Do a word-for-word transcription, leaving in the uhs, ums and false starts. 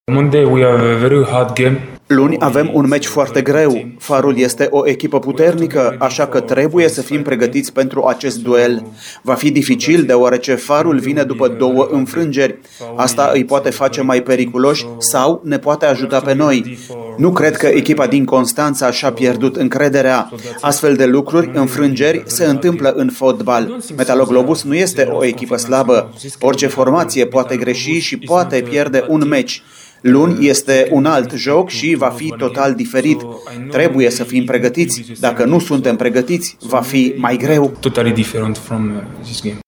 Monday we have a very hard game. Luni avem un meci foarte greu. Farul este o echipă puternică, așa că trebuie să fim pregătiți pentru acest duel. Va fi dificil deoarece Farul vine după două înfrângeri. Asta îi poate face mai periculoși sau ne poate ajuta pe noi. Nu cred că echipa din Constanța și-a pierdut încrederea. Astfel de lucruri, înfrângeri, se întâmplă în fotbal. Metaloglobus nu este o echipă slabă. Orice formație poate greși și poate pierde un meci. Luni este un alt joc și va fi total diferit. Trebuie să fim pregătiți. Dacă nu suntem pregătiți, va fi mai greu. Totally different from this game.